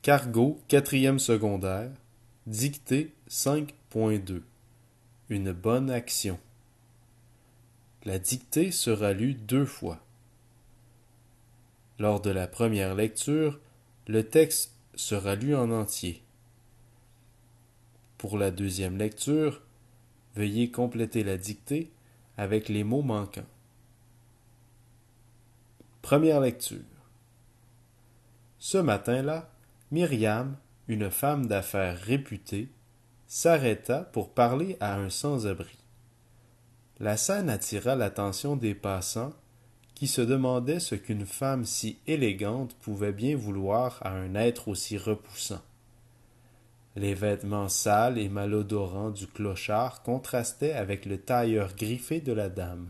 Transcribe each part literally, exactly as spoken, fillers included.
Cargo quatrième secondaire, dictée cinq point deux. Une bonne action. La dictée sera lue deux fois. Lors de la première lecture, le texte sera lu en entier. Pour la deuxième lecture, veuillez compléter la dictée avec les mots manquants. Première lecture. Ce matin-là, Myriam, une femme d'affaires réputée, s'arrêta pour parler à un sans-abri. La scène attira l'attention des passants qui se demandaient ce qu'une femme si élégante pouvait bien vouloir à un être aussi repoussant. Les vêtements sales et malodorants du clochard contrastaient avec le tailleur griffé de la dame.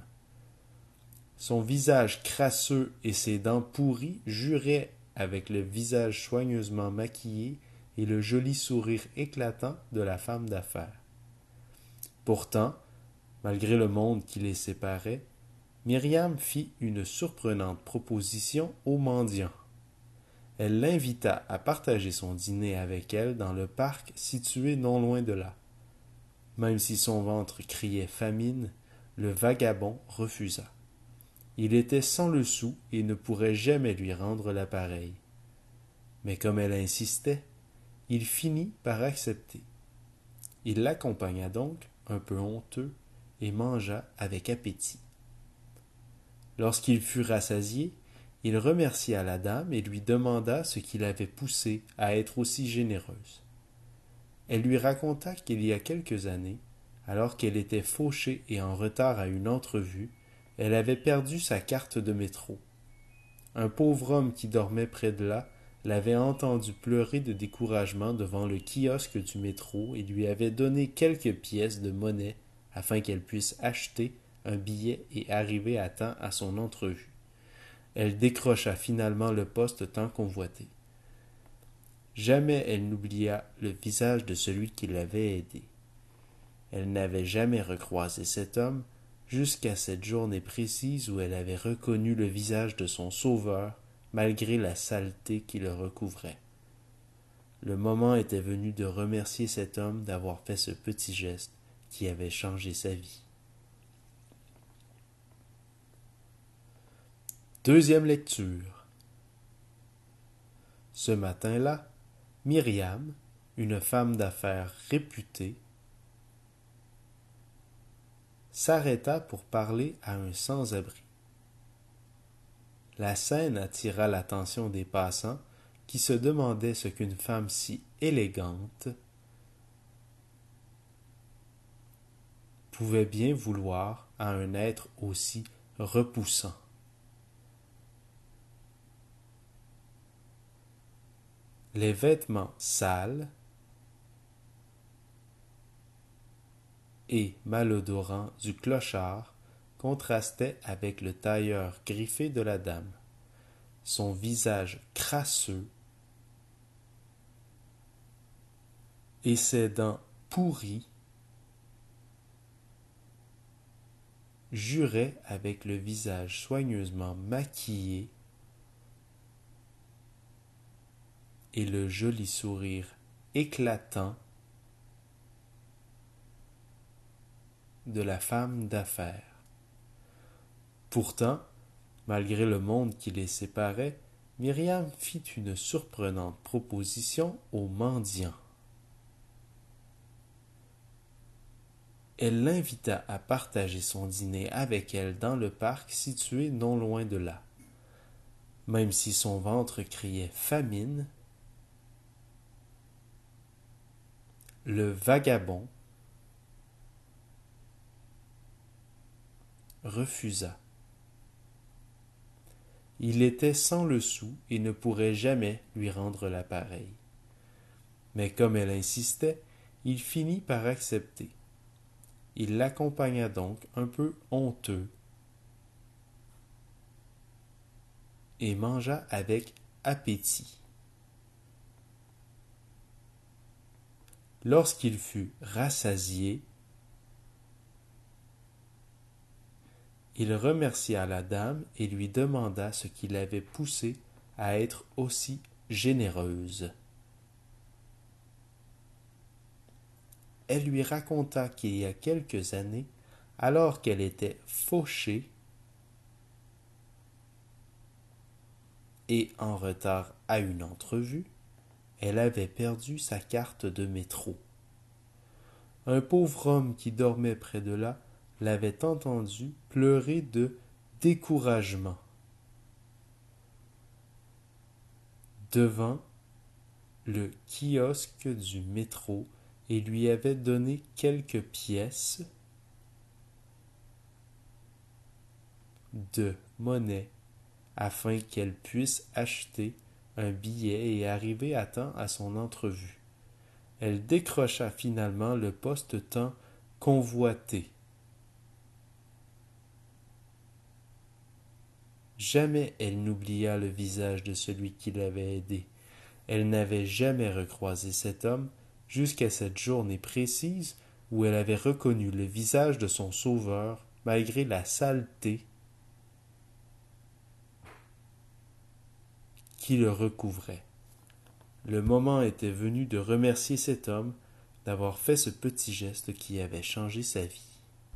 Son visage crasseux et ses dents pourries juraient avec le visage soigneusement maquillé et le joli sourire éclatant de la femme d'affaires. Pourtant, malgré le monde qui les séparait, Myriam fit une surprenante proposition au mendiant. Elle l'invita à partager son dîner avec elle dans le parc situé non loin de là. Même si son ventre criait famine, le vagabond refusa. Il était sans le sou et ne pourrait jamais lui rendre l'appareil. Mais comme elle insistait, il finit par accepter. Il l'accompagna donc, un peu honteux, et mangea avec appétit. Lorsqu'il fut rassasié, il remercia la dame et lui demanda ce qui l'avait poussée à être aussi généreuse. Elle lui raconta qu'il y a quelques années, alors qu'elle était fauchée et en retard à une entrevue, elle avait perdu sa carte de métro. Un pauvre homme qui dormait près de là l'avait entendu pleurer de découragement devant le kiosque du métro et lui avait donné quelques pièces de monnaie afin qu'elle puisse acheter un billet et arriver à temps à son entrevue. Elle décrocha finalement le poste tant convoité. Jamais elle n'oublia le visage de celui qui l'avait aidée. Elle n'avait jamais recroisé cet homme jusqu'à cette journée précise où elle avait reconnu le visage de son sauveur malgré la saleté qui le recouvrait. Le moment était venu de remercier cet homme d'avoir fait ce petit geste qui avait changé sa vie. Deuxième lecture. Ce matin-là, Myriam, une femme d'affaires réputée, s'arrêta pour parler à un sans-abri. La scène attira l'attention des passants qui se demandaient ce qu'une femme si élégante pouvait bien vouloir à un être aussi repoussant. Les vêtements sales et malodorants du clochard contrastaient avec le tailleur griffé de la dame. Son visage crasseux et ses dents pourries juraient avec le visage soigneusement maquillé et le joli sourire éclatant de la femme d'affaires. Pourtant, malgré le monde qui les séparait, Myriam fit une surprenante proposition au mendiant. Elle l'invita à partager son dîner avec elle dans le parc situé non loin de là. Même si son ventre criait famine, le vagabond refusa. Il était sans le sou et ne pourrait jamais lui rendre l'appareil. Mais comme elle insistait, il finit par accepter. Il l'accompagna donc un peu honteux et mangea avec appétit. Lorsqu'il fut rassasié, il remercia la dame et lui demanda ce qui l'avait poussée à être aussi généreuse. Elle lui raconta qu'il y a quelques années, alors qu'elle était fauchée et en retard à une entrevue, elle avait perdu sa carte de métro. Un pauvre homme qui dormait près de là l'avait entendu pleurer de découragement devant le kiosque du métro et lui avait donné quelques pièces de monnaie afin qu'elle puisse acheter un billet et arriver à temps à son entrevue. Elle décrocha finalement le poste tant convoité. Jamais elle n'oublia le visage de celui qui l'avait aidée. Elle n'avait jamais recroisé cet homme jusqu'à cette journée précise où elle avait reconnu le visage de son sauveur malgré la saleté qui le recouvrait. Le moment était venu de remercier cet homme d'avoir fait ce petit geste qui avait changé sa vie.